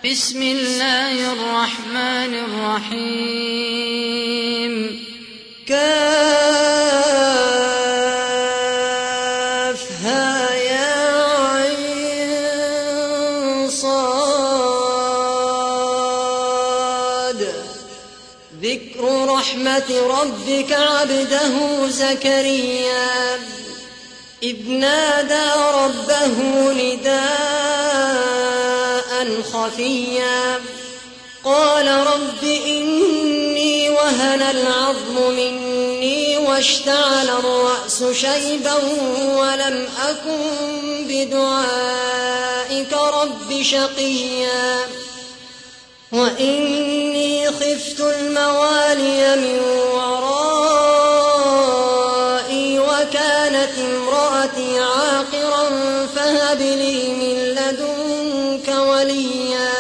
بسم الله الرحمن الرحيم. كافها يا عين صاد. ذكر رحمة ربك عبده زكريا إذ نادى ربه نداء خفيا قال رب إني وهن العظم مني واشتعل الرأس شيبا ولم أكن بدعائك رب شقيا وإني خفت الموالي من ورائي وكانت امرأتي عاقرا فهب لي من لدنك وليا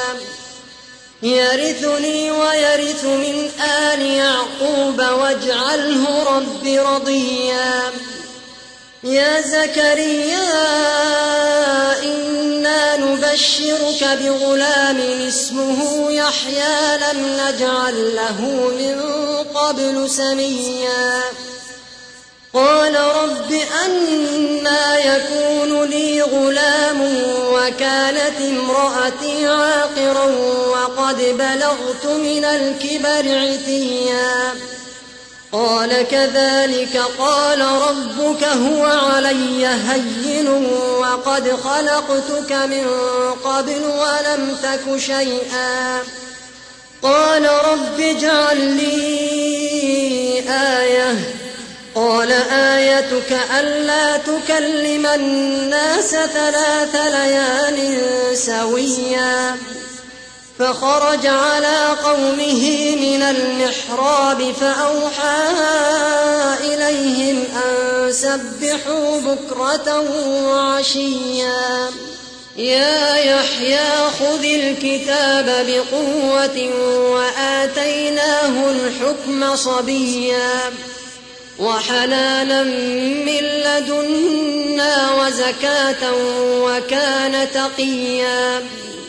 يرثني ويرث من آل يعقوب واجعله رب رضيا. يا زكريا إنا نبشرك بغلام اسمه يحيى لم نجعل له من قبل سميا قال رب أنى يكون لي غلام وكانت امرأتي عاقرا وقد بلغت من الكبر عتيا قال كذلك قال ربك هو علي هين وقد خلقتك من قبل ولم تك شيئا قال رب اجعل لي آية قال آيتك ألا تكلم الناس 3 ليال سويا فخرج على قومه من المحراب فأوحى إليهم أن سبحوا بكرة وعشيا يا يحيى خذ الكتاب بقوة وآتيناه الحكم صبيا وحنانا من لدنا وزكاة وكان تقيا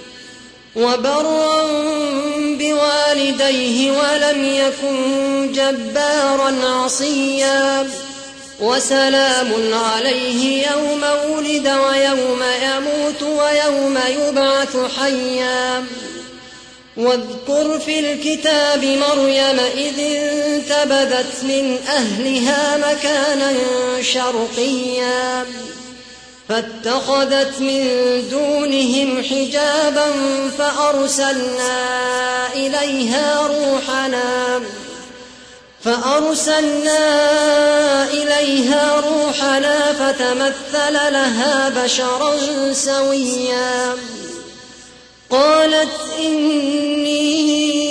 وبرا بوالديه ولم يكن جبارا عصيا وسلام عليه يوم ولد ويوم يموت ويوم يبعث حيا واذكر في الكتاب مريم إذ انتبذت من أهلها مكانا شرقيا فاتخذت من دونهم حجابا فأرسلنا إليها روحنا فتمثل لها بشرا سويا قالت إني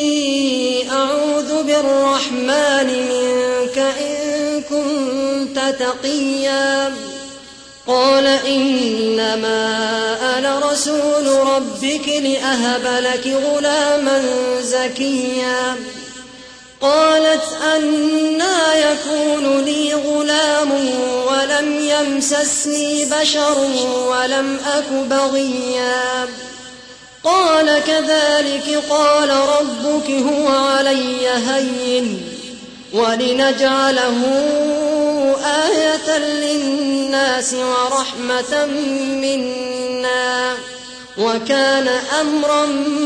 أعوذ بالرحمن منك إن كنت تقيا قال إنما أنا رسول ربك لأهب لك غلاما زكيا قالت أنى يكون لي غلام ولم يمسسني بشر ولم أك بغيا قال كذلك قال ربك هو علي هين ولنجعله آية للناس ورحمة منا وكان أمرا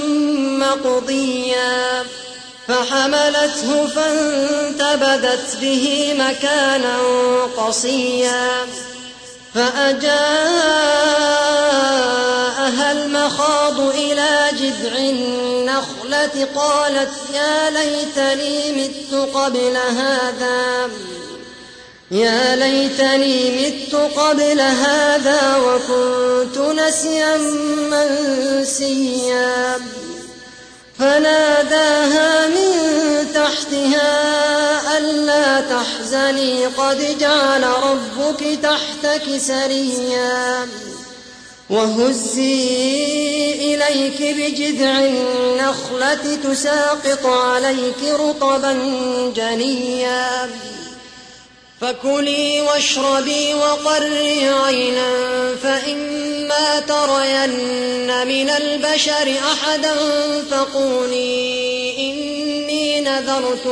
مقضيا فحملته فانتبذت به مكانا قصيا فأجاءها المخاض إلى جذع النخلة قالت يا ليتني مت قبل هذا وكنت نسيا منسيا فناداها من تحتها ألا تحزني قد جعل ربك تحتك سريا وهزي إليك بجذع النخلة تساقط عليك رطبا جنيا فكلي واشربي وقري عينا فإما ترين من البشر أحدا فقولي إني نذرت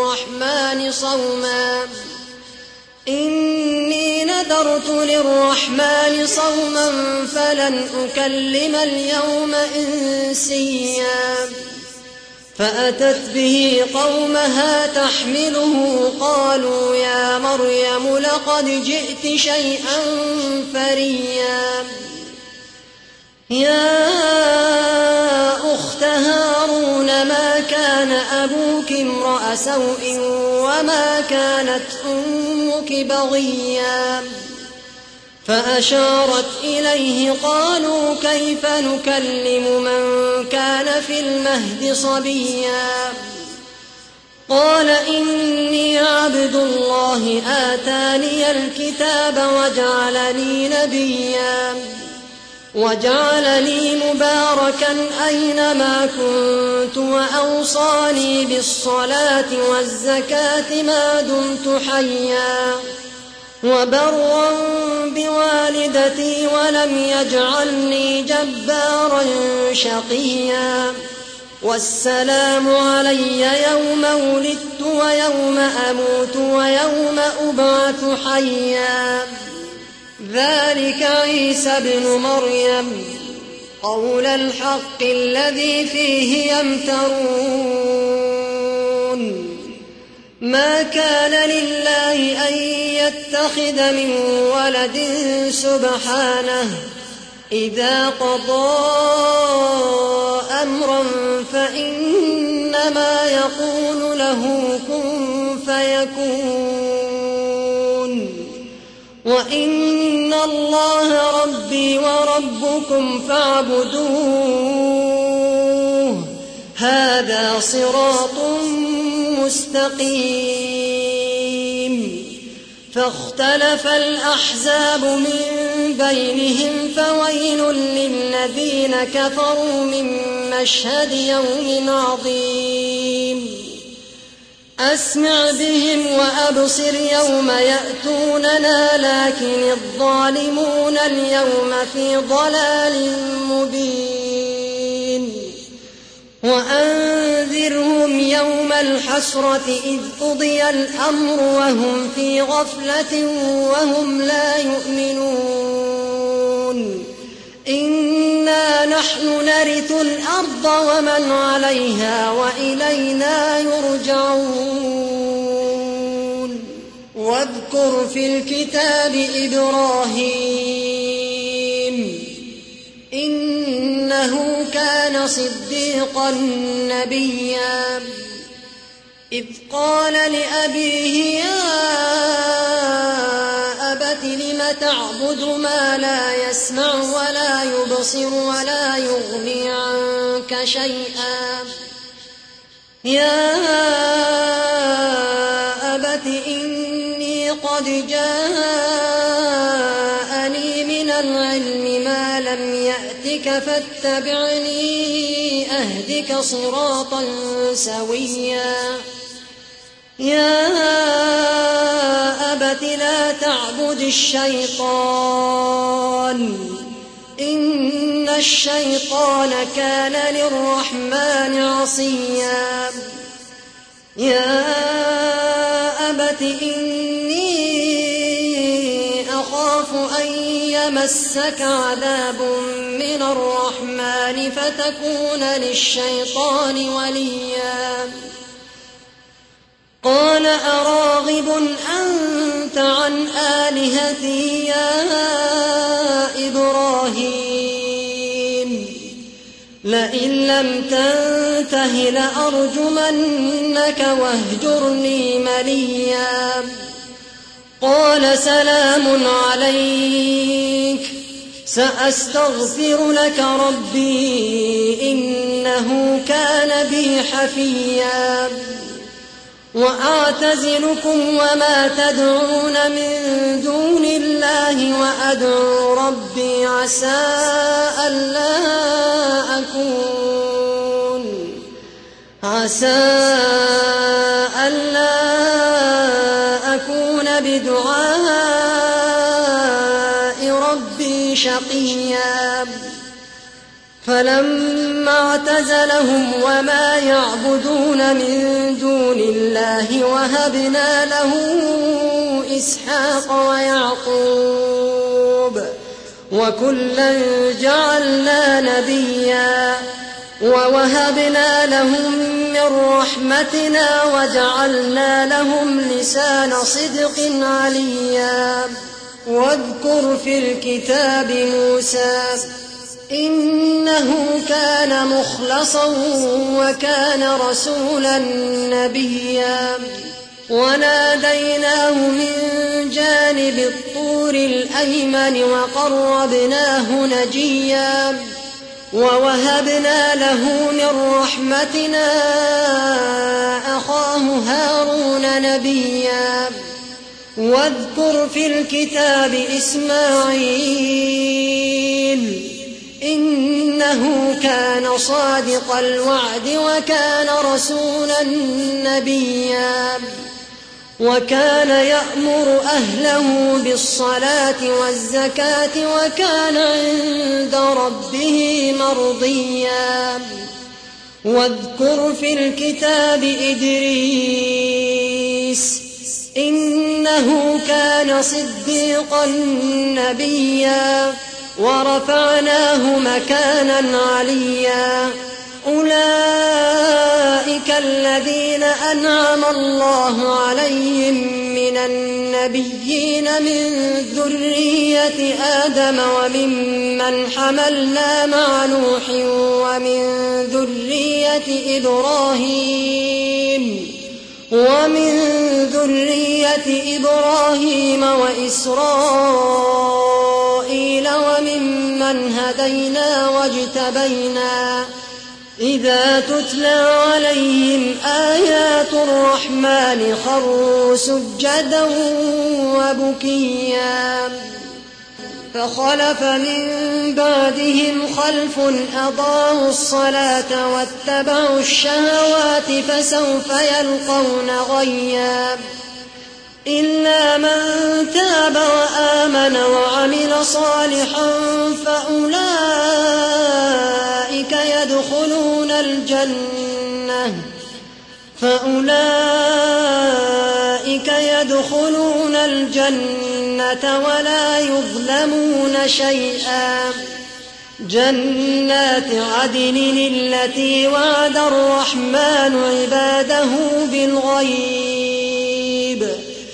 للرحمن صوما فلن أكلم اليوم إنسيا فأتت به قومها تحمله قالوا يا مريم لقد جئت شيئا فريا يا أخت هارون ما كان أبوك امرأ سوء وما كانت أمك بغيا فأشارت إليه قالوا كيف نكلم من كان في المهد صبيا قال إني عبد الله آتاني الكتاب وجعلني نبيا وجعلني مباركا أينما كنت وأوصاني بالصلاة والزكاة ما دمت حيا وبرا بوالدتي ولم يجعلني جبارا شقيا والسلام علي يوم ولدت ويوم أموت ويوم أبعث حيا ذلك عيسى ابن مريم قول الحق الذي فيه يمترون ما كان لله أن يتخذ من ولد سبحانه إذا قضى أمرا فإنما يقول له كن فيكون وإن الله ربي وربكم فاعبدوه هذا صراط مستقيم فاختلف الأحزاب من بينهم فويل للذين كفروا من مشهد يوم عظيم أسمع بهم وأبصر يوم يأتوننا لكن الظالمون اليوم في ضلال مبين وأنذرهم يوم الحسرة إذ قضي الأمر وهم في غفلة وهم لا يؤمنون إنا نحن نرث الأرض ومن عليها وإلينا يرجعون واذكر في الكتاب إبراهيم إنه كان صديقا نبيا إذ قال لأبيه يا أبت لم تعبد ما لا يسمع ولا يبصر ولا يغني عنك شيئا يا أبت إني قد جاءني من العلم ما لم يأتك فاتبعني أهدك صراطا سويا يا أبت لا تعبد الشيطان إن الشيطان كان للرحمن عصيا يا أبت إني أخاف أن يمسك عذاب من الرحمن فتكون للشيطان وليا قال أراغب أنت عن آلهتي يا إبراهيم لئن لم تنته لأرجمنك واهجرني مليا قال سلام عليك سأستغفر لك ربي إنه كان بي حفيا وأعتزلكم وما تدعون من دون الله وأدعو ربي عسى ألا أكون بدعاء ربي شقيا فلما اعتزلهم وما يعبدون من دون الله وهبنا له إسحاق ويعقوب وكلا جعلنا نبيا ووهبنا لهم من رحمتنا وجعلنا لهم لسان صدق عليا واذكر في الكتاب موسى إنه كان مخلصا وكان رسولا نبيا وناديناه من جانب الطور الأيمن وقربناه نجيا ووهبنا له من رحمتنا أخاه هارون نبيا واذكر في الكتاب إسماعيل إنه كان صادق الوعد وكان رسولا نبيا وكان يأمر أهله بالصلاة والزكاة وكان عند ربه مرضيا واذكر في الكتاب إدريس إنه كان صديقا نبيا ورفعناه مكانا عليا أولئك الذين أنعم الله عليهم من النبيين من ذرية آدم وممن حملنا مع نوح ومن ذرية إبراهيم وإسرائيل وممن هدينا واجتبينا إذا تتلى عليهم آيات الرحمن خروا سجدا وبكيا فخلف من بعدهم خلف أضاعوا الصلاة واتبعوا الشهوات فسوف يلقون غيا إلا من تاب وآمن وعمل صالحا فأولئك يدخلون الجنة ولا يظلمون شيئا جنات عدن التي وعد الرحمن عباده بالغيب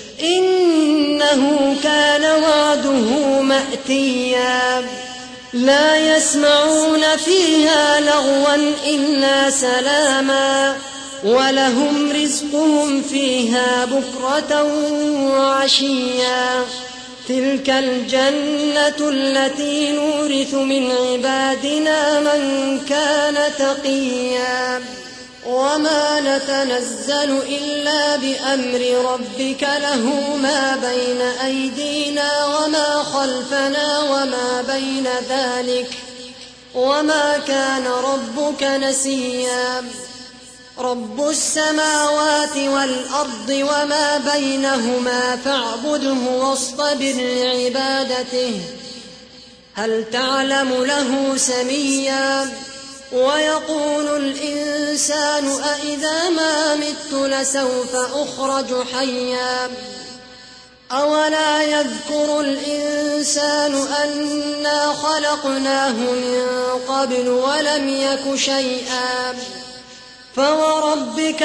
إنه كان وعده مأتيا لا يسمعون فيها لغوا إلا سلاما ولهم رزقهم فيها بكرة وعشيا تلك الجنة التي نورث من عبادنا من كان تقيا وما نتنزل إلا بأمر ربك له ما بين أيدينا وما خلفنا وما بين ذلك وما كان ربك نسيا رب السماوات والأرض وما بينهما فاعبده واصطبر لعبادته هل تعلم له سميا ويقول الإنسان أإذا ما مت لسوف أخرج حيا أولا يذكر الإنسان أنا خلقناه من قبل ولم يك شيئا فوربك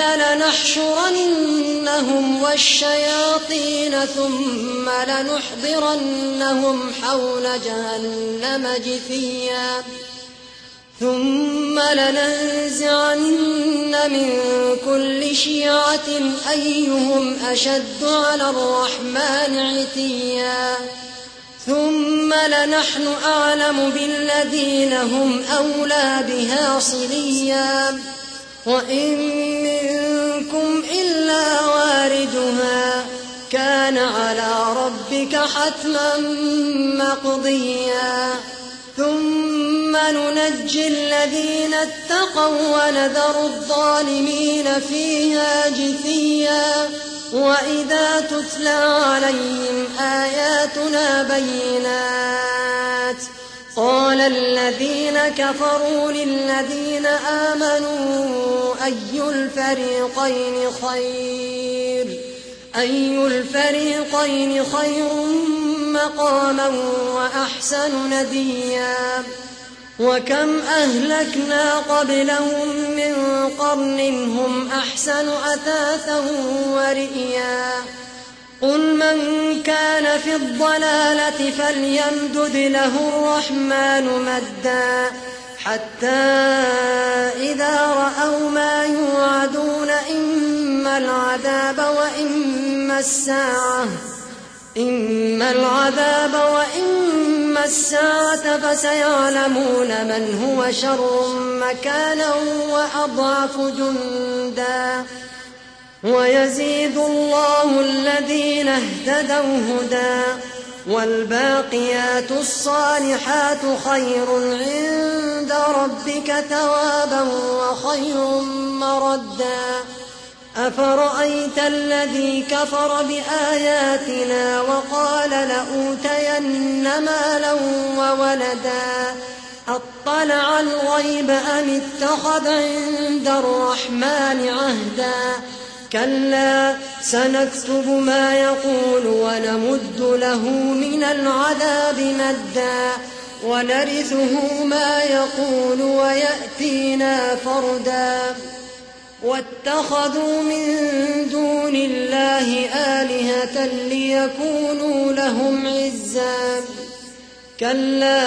لنحشرنهم والشياطين ثم لنحضرنهم حول جهنم جثيا ثم لننزعن من كل شيعة أيهم أشد على الرحمن عتيا ثم لنحن أعلم بالذين هم أولى بها صليا وإن منكم إلا واردها كان على ربك حتما مقضيا ثم ننجي الذين اتقوا ونذر الظالمين فيها جثيا وإذا تتلى عليهم آياتنا بينات قال الذين كفروا للذين آمنوا أي الفريقين خير مقاما وأحسن نديا وكم أهلكنا قبلهم من قرن هم أحسن أثاثا ورئيا قل من كان في الضلالة فليمدد له الرحمن مدا حتى إذا رأوا ما يوعدون إما العذاب وإما الساعة فسيعلمون من هو شر مكانا وأضعف جندا ويزيد الله الذين اهتدوا هدى والباقيات الصالحات خير عند ربك ثوابا وخير مردا أفرأيت الذي كفر بآياتنا وقال لأوتين مالا وولدا أطلع الغيب أم اتخذ عند الرحمن عهدا كلا سنكتب ما يقول ونمد له من العذاب مدا ونرثه ما يقول ويأتينا فردا واتخذوا من دون الله آلهة ليكونوا لهم عزا كلا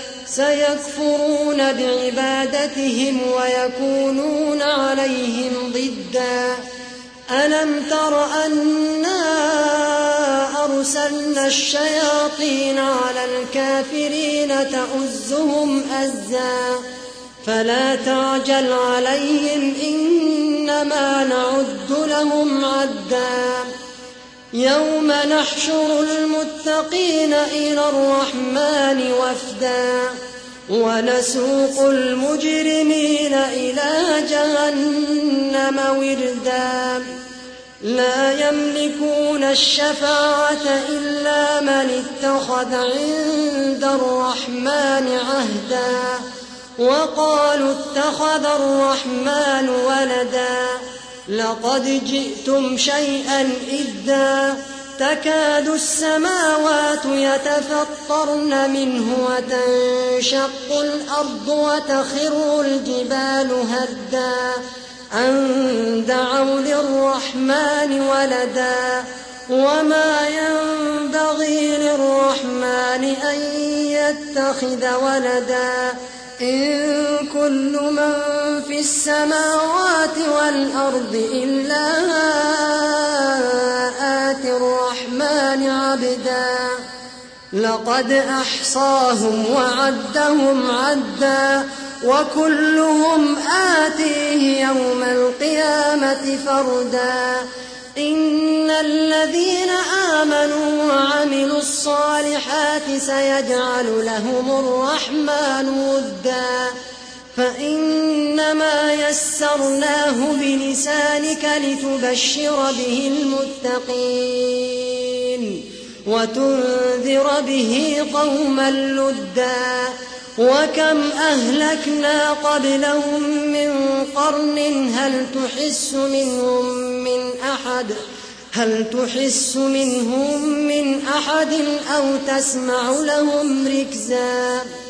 سيكفرون بعبادتهم ويكونون عليهم ضدا ألم تر أنا أرسلنا الشياطين على الكافرين تؤزهم أزا فلا تعجل عليهم إنما نعد لهم عدا يوم نحشر المتقين إلى الرحمن وفدا ونسوق المجرمين إلى جهنم وردا لا يملكون الشفاعة إلا من اتخذ عند الرحمن عهدا وقالوا اتخذ الرحمن ولدا لقد جئتم شيئا إدا تكاد السماوات يتفطرن منه وتنشق الأرض وتخر الجبال هدا أن دعوا للرحمن ولدا وما ينبغي للرحمن أن يتخذ ولدا إن كل من في السماوات والأرض إلا آتي الرحمن عبدا لقد أحصاهم وعدهم عدا وكلهم آتيه يوم القيامة فردا إن الذين آمنوا وعملوا الصالحات سيجعل لهم الرحمن ودا فإنما يسرناه بلسانك لتبشر به المتقين وتنذر به قوما لدا وكم أهلكنا قبلهم من قرن هل تحس منهم من أحد أو تسمع لهم ركزا